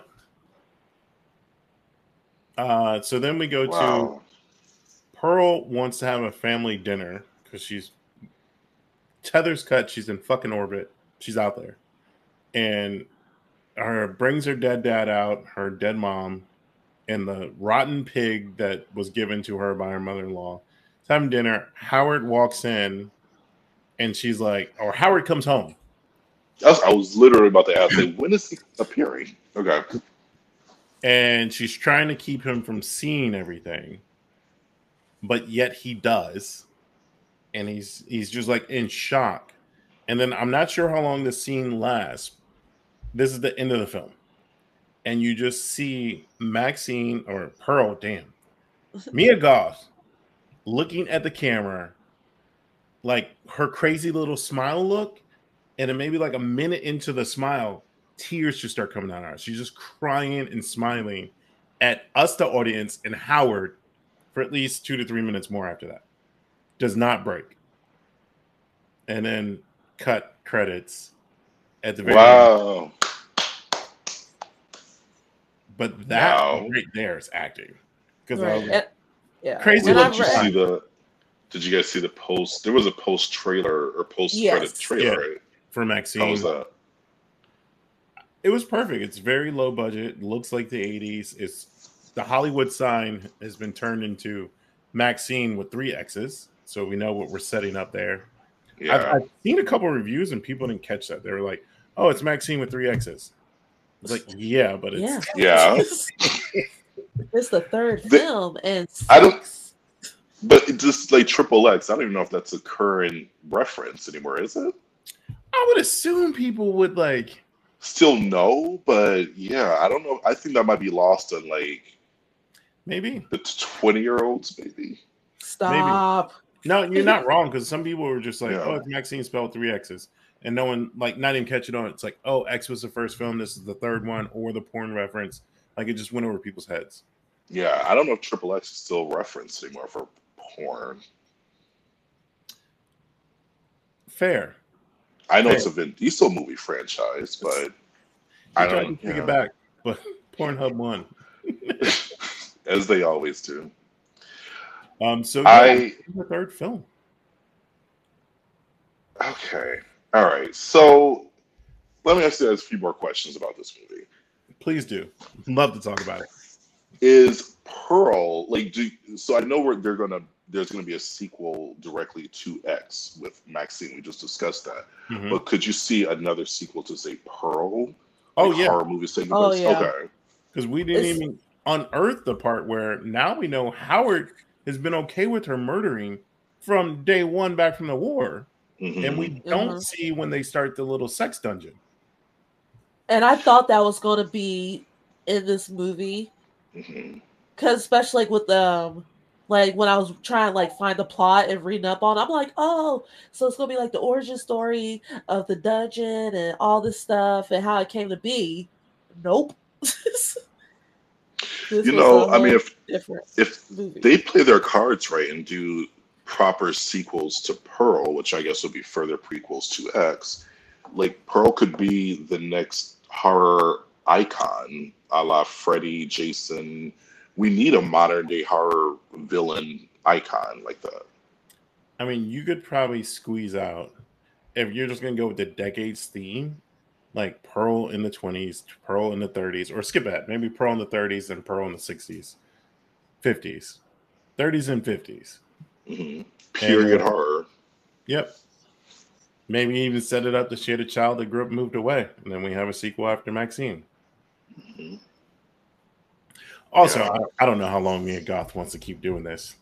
So then we go to Wow. Pearl wants to have a family dinner because she's tether's cut. She's in fucking orbit. She's out there. And her brings her dead dad out, her dead mom, and the rotten pig that was given to her by her mother-in-law. It's having dinner. Howard walks in and she's like, or Howard comes home. I was literally about to ask, like, when is he appearing? Okay. And she's trying to keep him from seeing everything. But yet he does. And he's just like in shock. And then I'm not sure how long this scene lasts. This is the end of the film. And you just see Maxine or Pearl, damn, Mia Goth looking at the camera, like her crazy little smile look. And then maybe like a minute into the smile, tears just start coming out of her eyes. She's just crying and smiling at us, the audience, and Howard for at least 2 to 3 minutes more after that. Does not break. And then cut credits at the very end. Wow. But that Wow. right there is acting. Because Right. I was like, Yeah. crazy And what Did I've you read- see did you guys see the post? There was a post trailer or post credit Yes. trailer, Yeah. right? for How Maxine, was that? it was perfect. It's very low budget. Looks like the 80s. It's the Hollywood sign has been turned into Maxine with 3 X's. So we know what we're setting up there. Yeah. I've seen a couple of reviews and people didn't catch that. They were like, oh, it's Maxine with 3 X's. It's like, yeah, but it's Yeah. Yeah. It's the third The- film and I don't- 6. But it just like Triple X, I don't even know if that's a current reference anymore, is it? I would assume people would like. Still no, but yeah, I don't know. I think that might be lost on like Maybe. the 20-year-olds, maybe. Stop. No, you're not wrong, because some people were just like, Yeah. oh, it's Maxine spelled 3 X's. And no one, like, not even catch it on. It's like, oh, X was the first film. This is the third one, or the porn reference. Like, it just went over people's heads. Yeah, I don't know if Triple X is still referenced anymore for porn. Fair. I know Fair. it's a Vin Diesel movie franchise, but I I tried to don't take know. it back, but Pornhub won. As they always do. So yeah, I the third film. okay. All right. So let me ask you guys a few more questions about this movie. Please do. Love to talk about it. Is Pearl like so I know there's gonna be a sequel directly to X with Maxine. We just discussed that. Mhm. But could you see another sequel to say Pearl? Oh, Like yeah. horror movies taking Oh, place? yeah. Okay. Because we didn't It's- even unearth the part where now we know Howard has been okay with her murdering from day one back from the war. Mhm. And we don't Mhm. see when they start the little sex dungeon. And I thought that was going to be in this movie. Mhm. Because especially like with like when I was trying to like find the plot and reading up on it, I'm like, oh, so it's gonna be like the origin story of the dungeon and all this stuff and how it came to be. Nope. This You was know, a I mean, whole if different movie. they play their cards right and do proper sequels to Pearl, which I guess would be further prequels to X, like Pearl could be the next horror icon, a la Freddy, Jason. We need a modern day horror villain icon like that. I mean, you could probably squeeze out, if you're just going to go with the decades theme, like Pearl in the 20s, Pearl in the 30s, or skip that. Maybe Pearl in the 30s and Pearl in the 60s, 50s, 30s and 50s. Period And, horror. Yep. Maybe even set it up to share the child that grew up and moved away. And then we have a sequel after Maxine. Mhm. Also, Yeah. I don't know how long Mia Goth wants to keep doing this.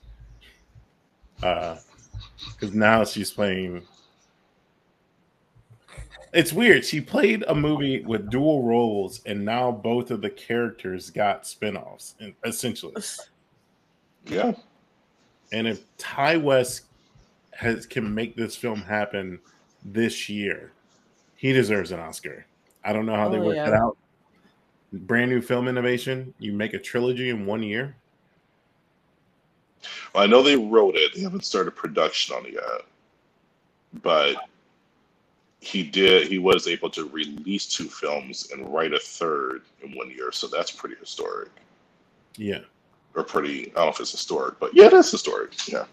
Because now she's playing It's weird. She played a movie with dual roles, and now both of the characters got spinoffs, essentially. Yeah. And if Ty West can make this film happen this year, he deserves an Oscar. I don't know how they Oh work that yeah. out. Brand new film innovation. You make a trilogy in 1 year. Well, I know they wrote it. They haven't started production on it yet, but he was able to release 2 films and write a third in 1 year. So that's pretty historic. Yeah. Or pretty, I don't know if it's historic, but yeah, it is historic. Yeah.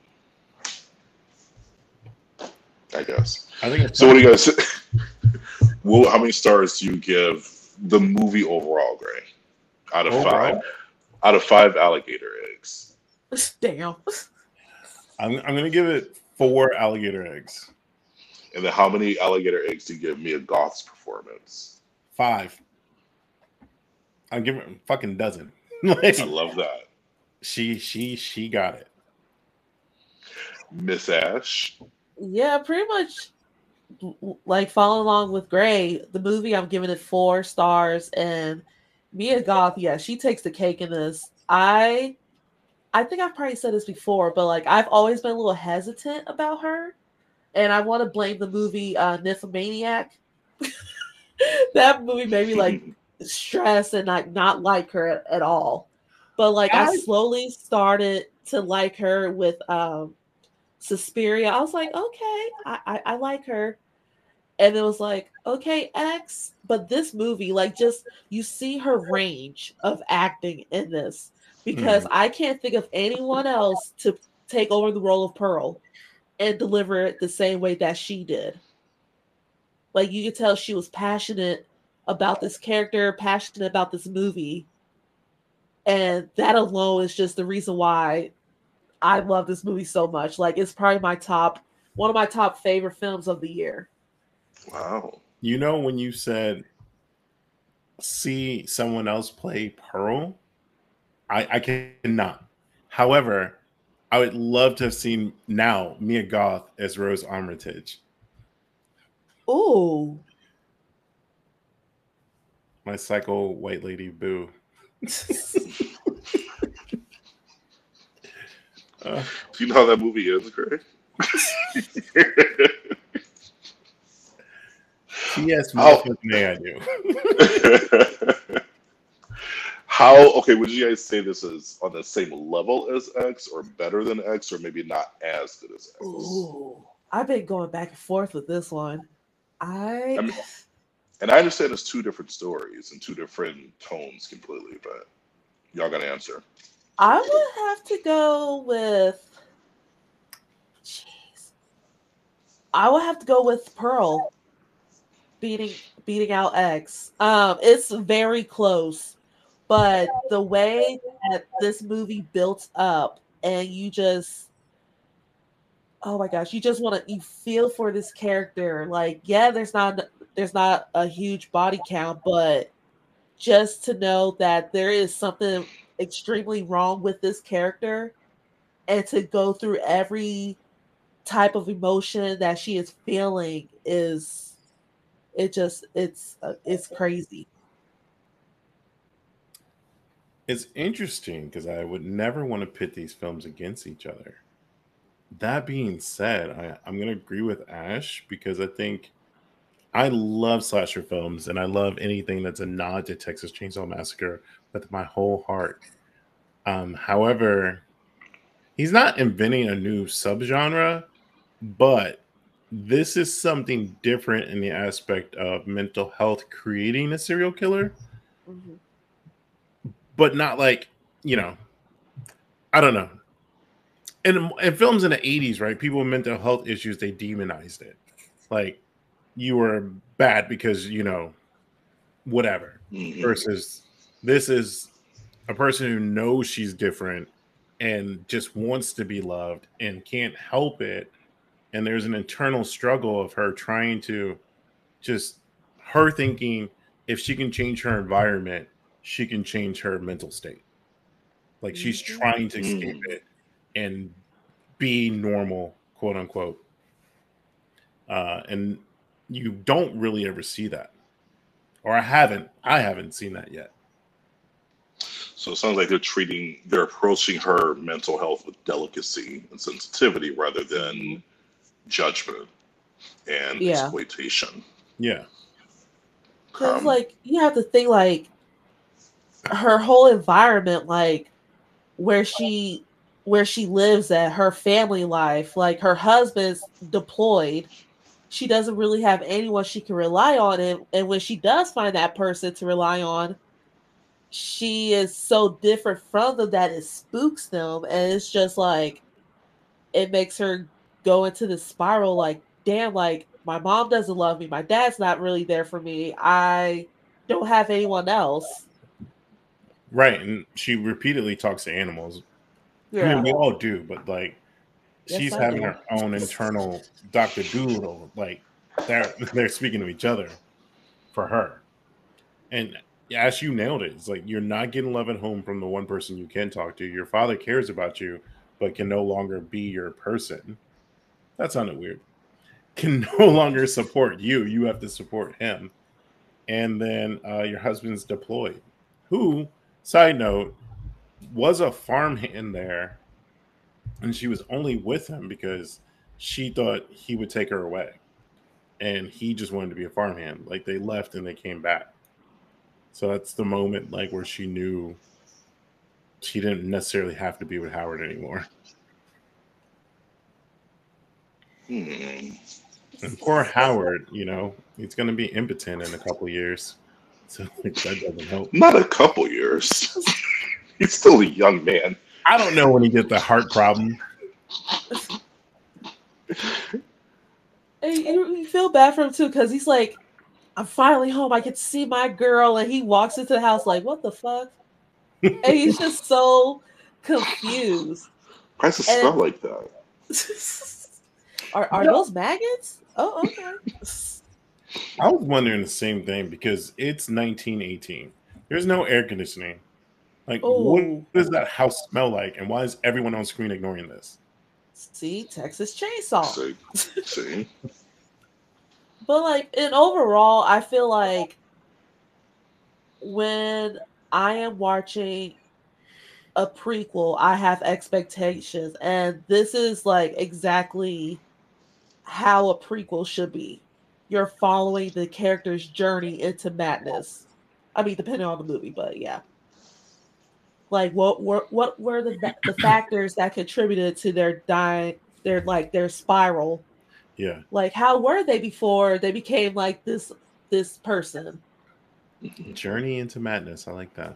I guess. I think it's So what do you guys well, how many stars do you give the movie overall, Gray? Out of overall? 5. Out of 5 alligator eggs. Damn. I'm gonna give it 4 alligator eggs. And then how many alligator eggs do you give Mia Goth's performance? 5. I'm giving it a fucking dozen. I love that. She got it. Miss Ash. Yeah, pretty much like following along with Gray, the movie I'm giving it 4 stars, and Mia Goth, yeah, she takes the cake in this. I think I've probably said this before, but like I've always been a little hesitant about her, and I want to blame the movie Nymphomaniac. That movie made me like stress and like not like her at all. But like I slowly started to like her with Suspiria. I was like, okay, I like her. And it was like, okay, X. But this movie, like, just you see her range of acting in this, because I can't think of anyone else to take over the role of Pearl and deliver it the same way that she did. Like, you could tell she was passionate about this character, passionate about this movie. And that alone is just the reason why I love this movie so much. Like, it's probably one of my top favorite films of the year. Wow. You know, when you said see someone else play Pearl, I cannot. However, I would love to have seen now Mia Goth as Rose Armitage. Ooh. My psycho white lady boo. Do you know how that movie ends, Greg? Yes, motherfucking I do. Okay, would you guys say this is on the same level as X, or better than X, or maybe not as good as X? Ooh. I've been going back and forth with this one. I mean, and I understand it's 2 different stories and 2 different tones completely, but y'all got to answer. I would have to go with. Jeez. I would have to go with Pearl beating out X. It's very close, but the way that this movie built up, and you just, oh my gosh, you feel for this character. Like, yeah, there's not a huge body count, but just to know that there is something extremely wrong with this character, and to go through every type of emotion that she is feeling it's crazy. It's interesting because I would never want to pit these films against each other. That being said, I'm going to agree with Ash because I think I love slasher films and I love anything that's a nod to Texas Chainsaw Massacre with my whole heart. However, he's not inventing a new subgenre, but this is something different in the aspect of mental health creating a serial killer, but not like, I don't know. In films in the 80s, right, people with mental health issues, they demonized it. Like, you were bad because, whatever. Versus this is a person who knows she's different and just wants to be loved and can't help it. And there's an internal struggle of her trying to her thinking if she can change her environment, she can change her mental state. Like, she's trying to escape it and be normal, quote unquote. And you don't really ever see that, or I haven't seen that yet. So it sounds like they're approaching her mental health with delicacy and sensitivity rather than judgment and Yeah. exploitation. Yeah. Because, like, you have to think, like, her whole environment, like, where she lives at, her family life, like, her husband's deployed. She doesn't really have anyone she can rely on. And when she does find that person to rely on, she is so different from them that it spooks them. And it's just like, it makes her go into the spiral like, damn, like, my mom doesn't love me. My dad's not really there for me. I don't have anyone else. Right. And she repeatedly talks to animals. I mean, Yeah. we all do, but like, Yes, she's I having do. her own internal Dr. Doolittle. Like, they're speaking to each other for her. And as you nailed it, it's like you're not getting love at home from the one person you can talk to. Your father cares about you, but can no longer be your person. That sounded weird. Can no longer support you. You have to support him. And then your husband's deployed, who, side note, was a farmhand there. And she was only with him because she thought he would take her away. And he just wanted to be a farmhand. Like, they left and they came back. So that's the moment, like, where she knew she didn't necessarily have to be with Howard anymore. And poor Howard, he's going to be impotent in a couple years. So that doesn't help. Not a couple years. He's still a young man. I don't know when he gets the heart problem. And you feel bad for him too, because he's like, I'm finally home. I can see my girl. And he walks into the house like, what the fuck? And he's just so confused. Why does it smell like that? Are those maggots? Oh, okay. I was wondering the same thing because it's 1918. There's no air conditioning. Like, what does that house smell like? And why is everyone on screen ignoring this? See, Texas Chainsaw. See? But, like, in overall, I feel like when I am watching a prequel, I have expectations. And this is, like, exactly how a prequel should be. You're following the character's journey into madness. I mean, depending on the movie, but yeah. Like, what were the factors that contributed to their spiral? Yeah. Like, how were they before they became like this person? Journey into madness. I like that.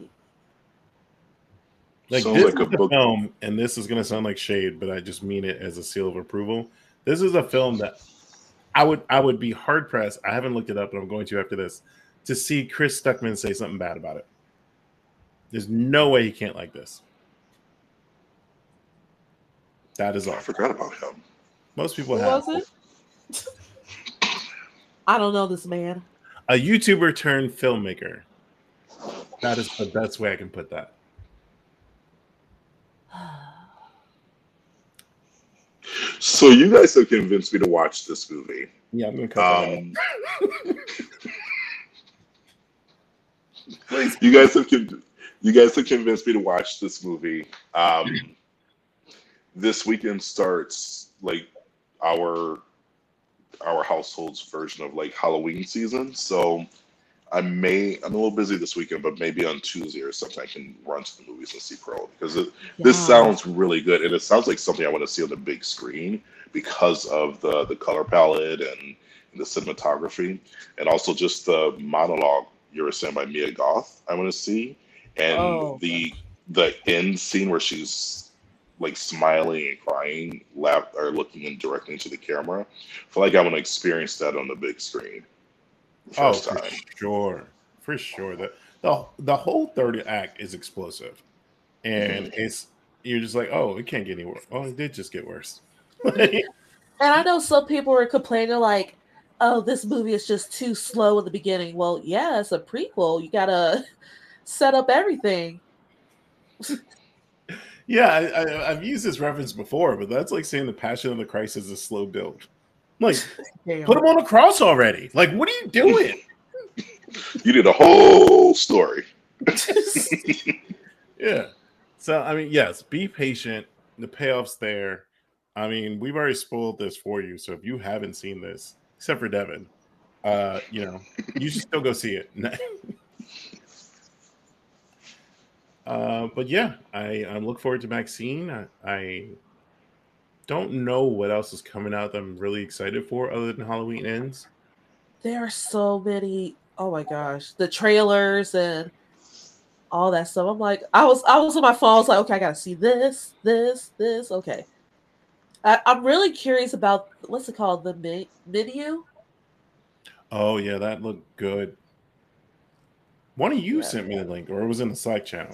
Like, Sounds this like is a film, and this is going to sound like shade, but I just mean it as a seal of approval. This is a film that I would be hard pressed. I haven't looked it up, but I'm going to after this to see Chris Stuckman say something bad about it. There's no way he can't like this. That is all. I forgot about him. Most people have. Was it? I don't know this man. A YouTuber turned filmmaker. That is the best way I can put that. So you guys have convinced me to watch this movie. Yeah, I'm gonna cut that out. You guys have convinced me to watch this movie. This weekend starts like our household's version of like Halloween season. So I'm a little busy this weekend, but maybe on Tuesday or something I can run to the movies and see Pearl because this sounds really good, and it sounds like something I want to see on the big screen because of the color palette and the cinematography, and also just the monologue you were saying by Mia Goth I want to see, and the end scene where she's like smiling and crying, or looking in directly into the camera. I feel like I want to experience that on the big screen. For sure. The whole third act is explosive, and you're just like, oh, it can't get any worse. Oh, it did just get worse. And I know some people were complaining like, oh, this movie is just too slow in the beginning. Well, yeah, it's a prequel. You gotta set up everything. Yeah, I've used this reference before, but that's like saying The Passion of the Christ is a slow build. Like, Damn. put him on a cross already. Like, what are you doing? You did a whole story. Yeah. So, I mean, yes, be patient. The payoff's there. I mean, we've already spoiled this for you. So if you haven't seen this, except for Devin, you know, you should still go see it. But yeah, I look forward to Maxine. I don't know what else is coming out that I'm really excited for other than Halloween Ends. There are so many. Oh my gosh, the trailers and all that stuff. I'm like, I was on my phone. I was like, okay, I gotta see this, this, this. Okay, I'm really curious about what's it called, the menu. Oh yeah, that looked good. One of you Yeah. sent me the link, or it was in the Slack channel.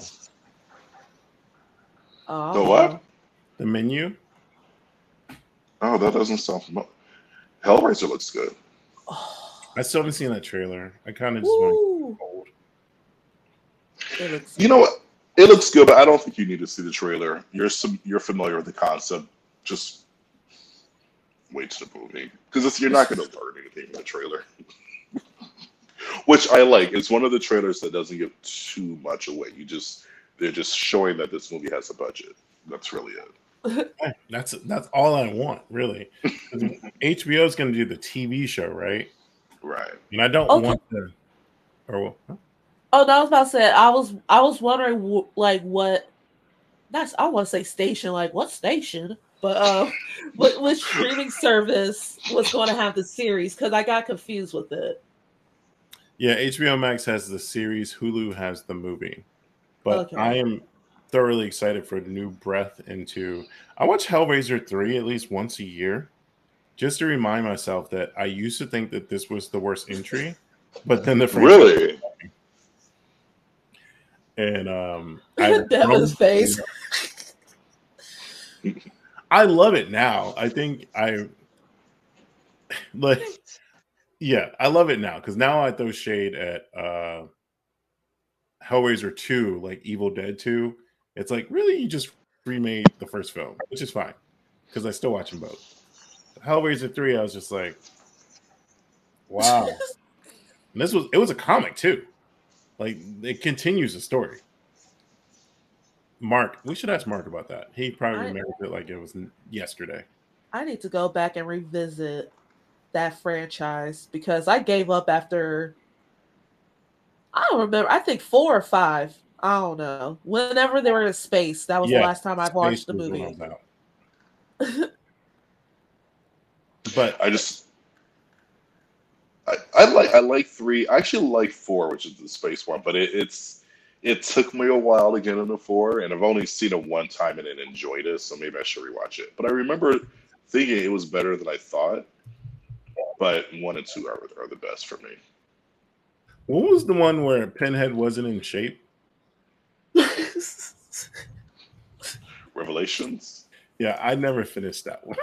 Oh, I The don't what? know. The menu. Oh, that doesn't sound familiar. Hellraiser looks good. Oh, I still haven't seen that trailer. I kind of just want woo. to hold. It looks. You know what? It looks good, but I don't think you need to see the trailer. You're familiar with the concept. Just wait to the movie because you're not going to learn anything from the trailer. Which I like. It's one of the trailers that doesn't give too much away. They're just showing that this movie has a budget. That's really it. That's all I want, really. HBO is going to do the TV show, right? Right. And I don't Okay. want to. Or Oh no, I was about to say I was wondering like what. That's I want to say station, like what station, but what streaming service was going to have the series because I got confused with it. yeah, HBO Max has the series. Hulu has the movie. But Okay. I am thoroughly excited for a new breath into. I watch Hellraiser 3 at least once a year, just to remind myself that I used to think that this was the worst entry, but then the franchise. Really? And I've Devin's face. I love it now. I think I like yeah, I love it now because now I throw shade at Hellraiser 2, like Evil Dead 2. It's like, really, you just remade the first film, which is fine because I still watch them both. Hellraiser 3, I was just like, wow. And it was a comic too. Like, it continues the story. Mark, we should ask Mark about that. He probably remembers it like it was yesterday. I need to go back and revisit that franchise because I gave up after I don't remember. I think 4 or 5. I don't know. Whenever they were in space, that was the last time I watched the movie. But I like 3. I actually like 4, which is the space one, but it took me a while to get into 4, and I've only seen it one time and then enjoyed it, so maybe I should rewatch it. But I remember thinking it was better than I thought. But 1 and 2 are the best for me. What was the one where Pinhead wasn't in shape? Revelations? Yeah, I never finished that one.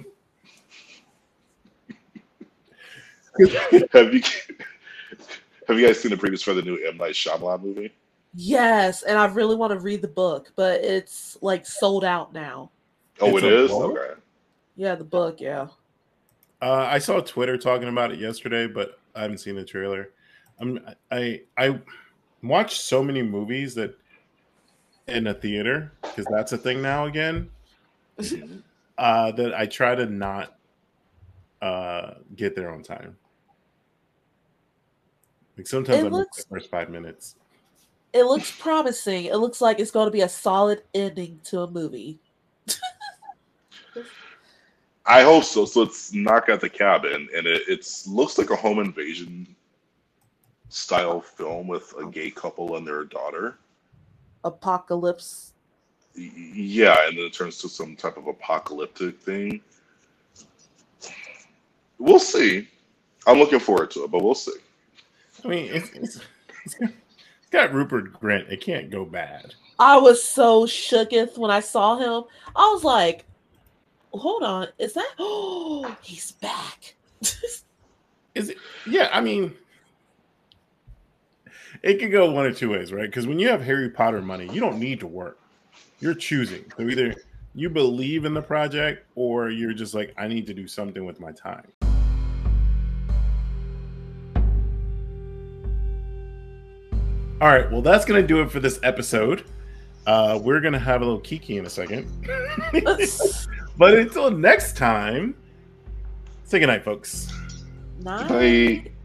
Have you guys seen the previews for the new M. Night Shyamalan movie? Yes, and I really want to read the book, but it's like sold out now. Oh, It's it is? book? Okay. Yeah, the book, yeah. I saw Twitter talking about it yesterday, but I haven't seen the trailer. I watched so many movies that in a theater because that's a thing now again. That I try to not get there on time. Like sometimes I miss the first 5 minutes. It looks promising. It looks like it's going to be a solid ending to a movie. I hope so. So it's Knock at the Cabin, and it looks like a home invasion style film with a gay couple and their daughter. Apocalypse. Yeah, and then it turns to some type of apocalyptic thing. We'll see. I'm looking forward to it, but we'll see. I mean, it's got Rupert Grint. It can't go bad. I was so shooketh when I saw him. I was like, hold on, is that? Oh, he's back. Is it? Yeah, I mean, it could go one or two ways, right? Because when you have Harry Potter money, you don't need to work. You're choosing. So either you believe in the project or you're just like, I need to do something with my time. All right, well, that's going to do it for this episode. We're going to have a little kiki in a second. But until next time, say goodnight, folks. Night. Bye.